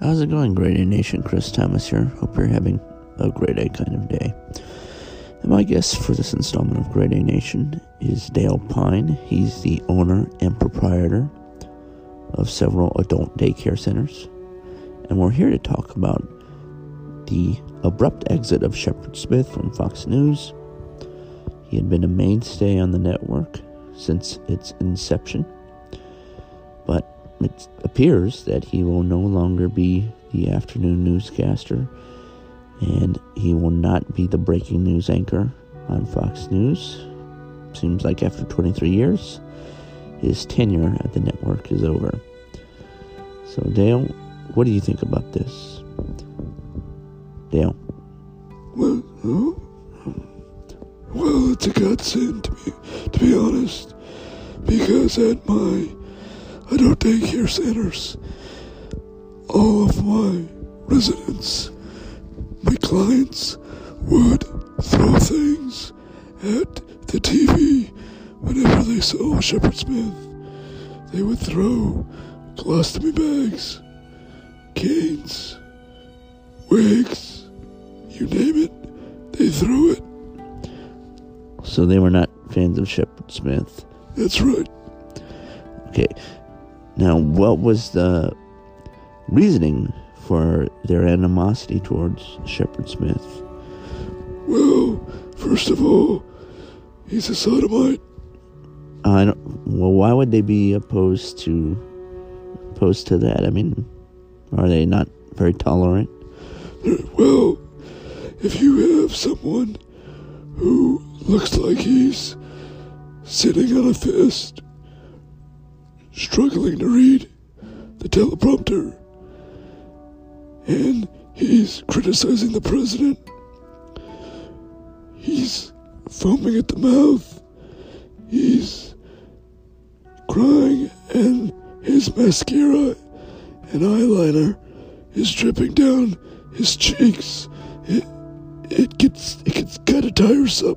How's it going, Great A Nation? Chris Thomas here. Hope you're having a great A kind of day. And my guest for this installment of Great A Nation is Dale Pine. He's the owner and proprietor of several adult daycare centers. And we're here to talk about the abrupt exit of Shepard Smith from Fox News. He had been a mainstay on the network since its inception, but it appears that he will no longer be the afternoon newscaster, and he will not be the breaking news anchor on Fox News. Seems like after 23 years, his tenure at the network is over. So, Dale, what do you think about this? Dale? Well, it's a godsend to be honest, because at my adult daycare centers, all of my residents, my clients, would throw things at the TV whenever they saw Shepard Smith. They would throw colostomy bags, canes, wigs, you name it, they threw it. So they were not fans of Shepard Smith. That's right. Okay. Now, what was the reasoning for their animosity towards Shepard Smith? Well, first of all, he's a sodomite. Well, why would they be opposed to that? I mean, are they not very tolerant? Well, if you have someone who looks like he's sitting on a fist, struggling to read the teleprompter, and he's criticizing the president, he's foaming at the mouth, he's crying, and his mascara and eyeliner is dripping down his cheeks. It gets kind of tiresome.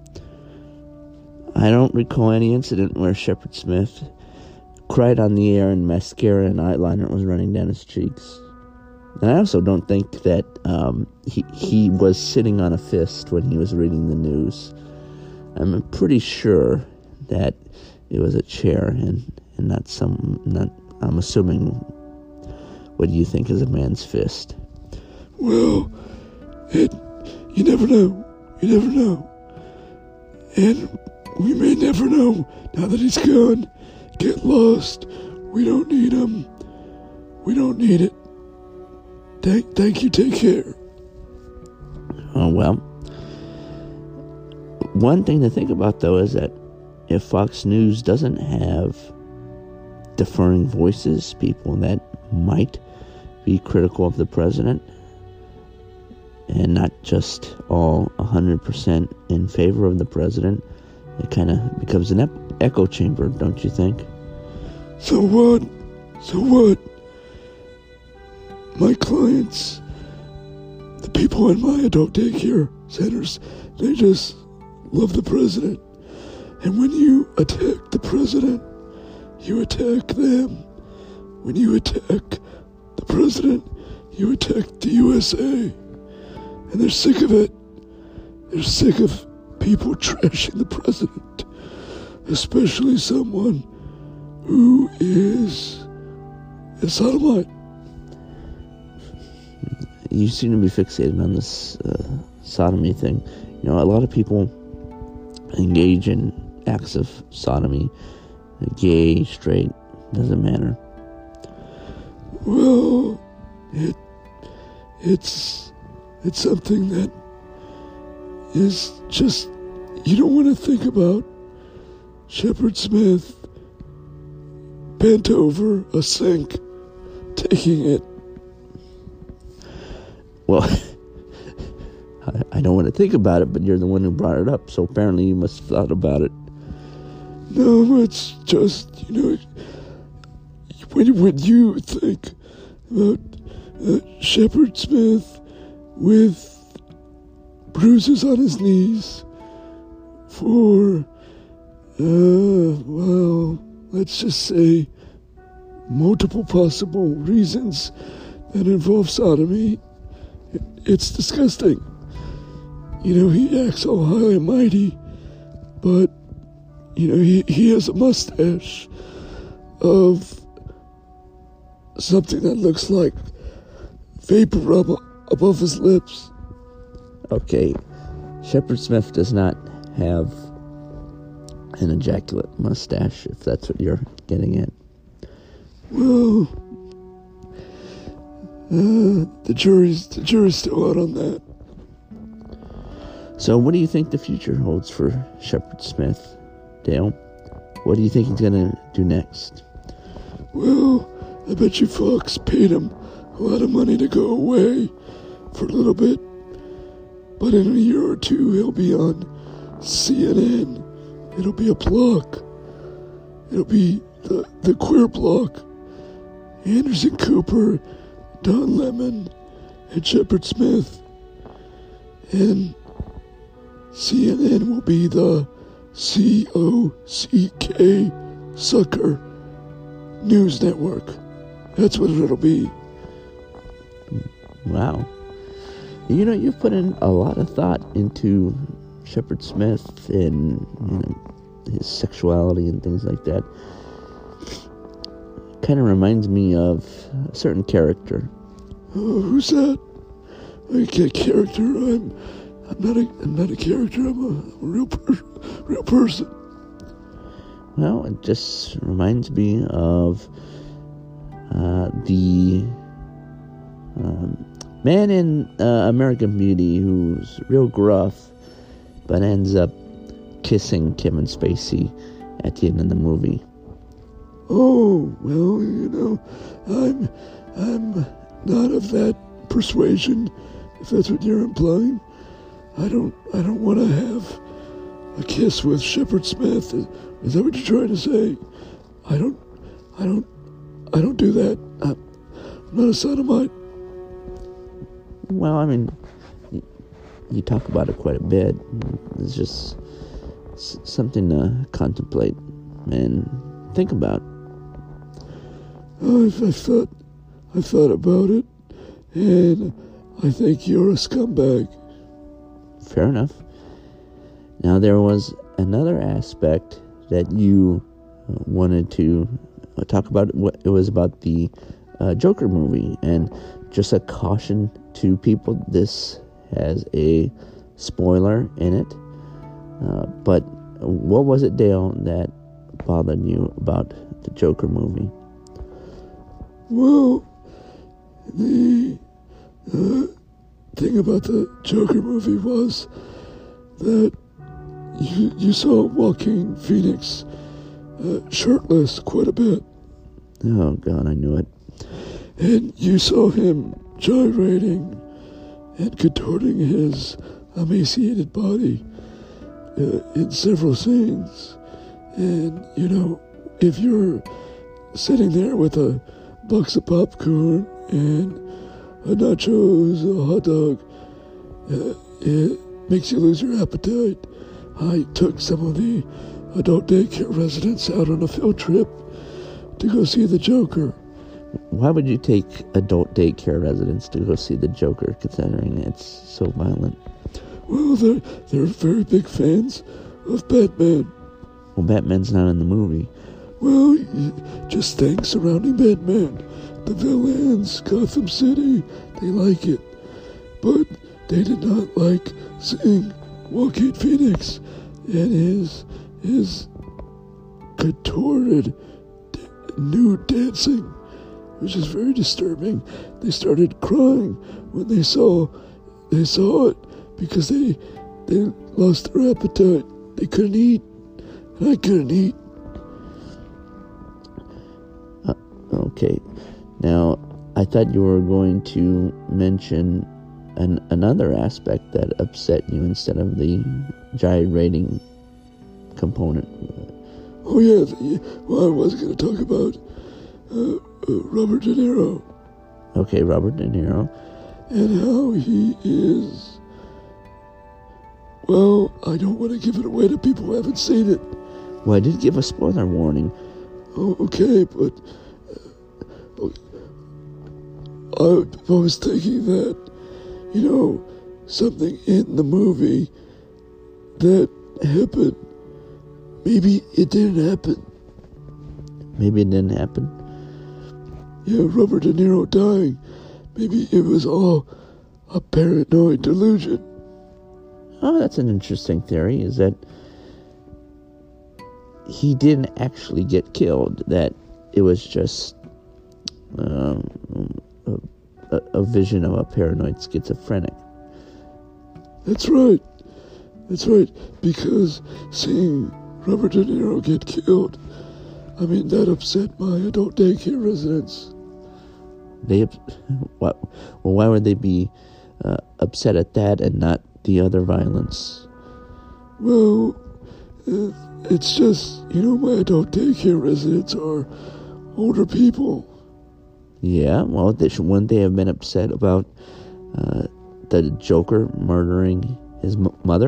I don't recall any incident where Shepard Smith cried on the air and mascara and eyeliner was running down his cheeks. And I also don't think that he was sitting on a fist when he was reading the news. I'm pretty sure that it was a chair and not I'm assuming what you think is a man's fist. Well, you never know. And we may never know now that he's gone. Get lost. We don't need him. We don't need it. Thank you. Take care. Oh, well. One thing to think about, though, is that if Fox News doesn't have differing voices, people that might be critical of the president, and not just all 100% in favor of the president, it kind of becomes an echo chamber, don't you think? So what? My clients, the people in my adult daycare centers, they just love the president. And when you attack the president, you attack them. When you attack the president, you attack the USA. And they're sick of it. They're sick of people trashing the president, especially someone who is a sodomite. You seem to be fixated on this sodomy thing. You know, a lot of people engage in acts of sodomy, gay, straight, doesn't matter. Well, it's something that is just, you don't want to think about Shepard Smith bent over a sink, taking it. Well, I don't want to think about it, but you're the one who brought it up, so apparently you must have thought about it. No, it's just, when you think about Shepard Smith with bruises on his knees for, let's just say multiple possible reasons and involve sodomy, it's disgusting. You know, he acts all high and mighty, but, you know, he has a mustache of something that looks like vapor rub above his lips. Okay, Shepard Smith does not have an ejaculate mustache, if that's what you're getting at. Well, the jury's still out on that. So what do you think the future holds for Shepard Smith, Dale? What do you think he's going to do next? Well, I bet you Fox paid him a lot of money to go away for a little bit. But in a year or two, he'll be on CNN. It'll be a block. It'll be the queer block. Anderson Cooper, Don Lemon, and Shepard Smith. And CNN will be the COCK Sucker News Network. That's what it'll be. Wow. You know, you've put in a lot of thought into Shepard Smith and, you know, his sexuality and things like that. Kind of reminds me of a certain character. Who's that? A character? I'm not a character. I'm a real person. Well, it just reminds me of the man in American Beauty who's real gruff, but ends up kissing Kevin Spacey at the end of the movie. Oh, well, you know, I'm not of that persuasion, if that's what you're implying. I don't want to have a kiss with Shepard Smith. Is that what you're trying to say? I don't do that. I'm not a sodomite. Well, I mean, you talk about it quite a bit. It's just something to contemplate and think about. I've thought about it, and I think you're a scumbag. Fair enough. Now, there was another aspect that you wanted to talk about. It was about the Joker movie, and just a caution to people, this has a spoiler in it. But what was it, Dale, that bothered you about the Joker movie? Well, the thing about the Joker movie was that you saw Joaquin Phoenix shirtless quite a bit. Oh, God, I knew it. And you saw him gyrating and contorting his emaciated body in several scenes. And, you know, if you're sitting there with a box of popcorn and a nachos, a hot dog, it makes you lose your appetite. I took some of the adult daycare residents out on a field trip to go see the Joker. Why would you take adult daycare residents to go see the Joker, considering it's so violent? Well, they're very big fans of Batman. Well, Batman's not in the movie. Well, just things surrounding Batman. The villains, Gotham City, they like it. But they did not like seeing Joaquin Phoenix and his contorted nude dancing. It was just very disturbing. They started crying when they saw it because they lost their appetite. They couldn't eat, and I couldn't eat. Okay. Now, I thought you were going to mention another aspect that upset you instead of the gyrating component. Oh, yeah. Well, I was going to talk about Robert De Niro. Okay, Robert De Niro. And how he is... Well, I don't want to give it away to people who haven't seen it. Well, I did give a spoiler warning. Oh, okay, but... I was thinking that, something in the movie that happened, maybe it didn't happen. Maybe it didn't happen? Yeah, Robert De Niro dying. Maybe it was all a paranoid delusion. Oh, that's an interesting theory, is that he didn't actually get killed, that it was just a vision of a paranoid schizophrenic. That's right. That's right. Because seeing Robert De Niro get killed, that upset my adult daycare residents. Why would they be upset at that and not the other violence? Well, it's just, my adult daycare residents are older people. Yeah, well, wouldn't they have been upset about the Joker murdering his mother?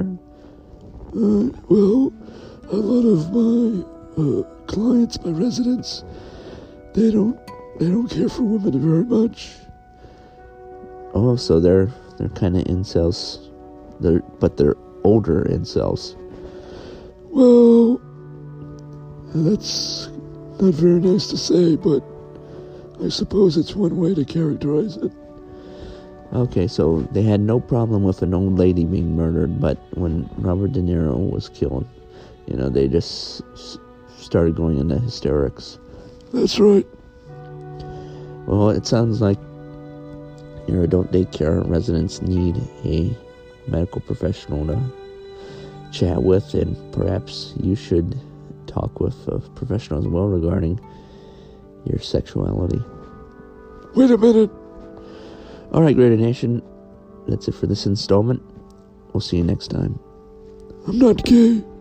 Well, a lot of my clients, my residents, they don't care for women very much. Oh, so they're kind of incels, but they're older incels. Well, that's not very nice to say, but I suppose it's one way to characterize it. Okay, so they had no problem with an old lady being murdered, but when Robert De Niro was killed, they just started going into hysterics. That's right. Well, it sounds like your adult daycare residents need a medical professional to chat with, and perhaps you should talk with a professional as well regarding your sexuality. Wait a minute. All right, Greater Nation, that's it for this installment. We'll see you next time. I'm not gay.